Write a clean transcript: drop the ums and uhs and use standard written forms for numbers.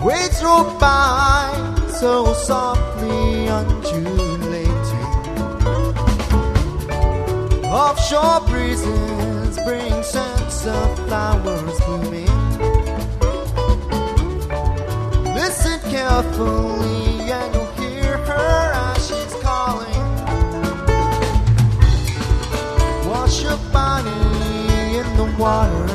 Waves roll by, so softly undulating. Offshore breezes bring scents of flowers blooming. Listen carefully and you'll hear her as she's calling. Wash your body in the water